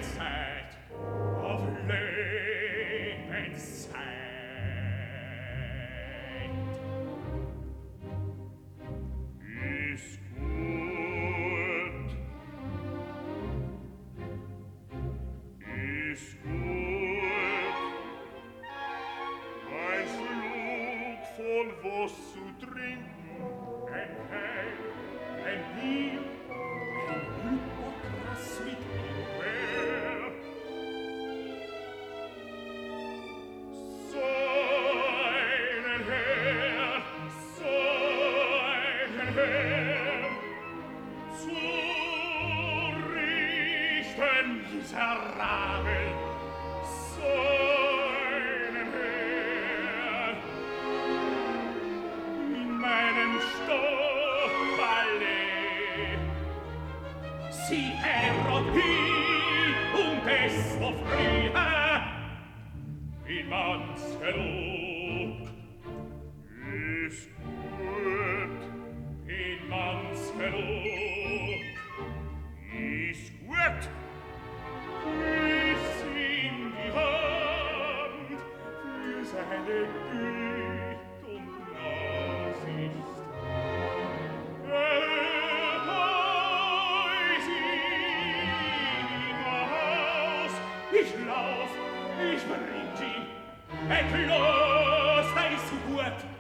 Zeit auf Lebenszeit. Ist gut. Ist gut. Ein Schluck voll was zu trinken, ein Wein, ein Bier, ein Hypokras mit Ingwer. So einen Herr, so einen Herr zu richten, miserabel, so einen Herr in meinem Stoffpalais. Sie Europie und es offrie in man's Gelug. Ist gut in man's Gelug. Ist gut. Iss in die Hand für seine Güte und Nachsicht. Ich lauf, ich bring ihn, los, ist gut.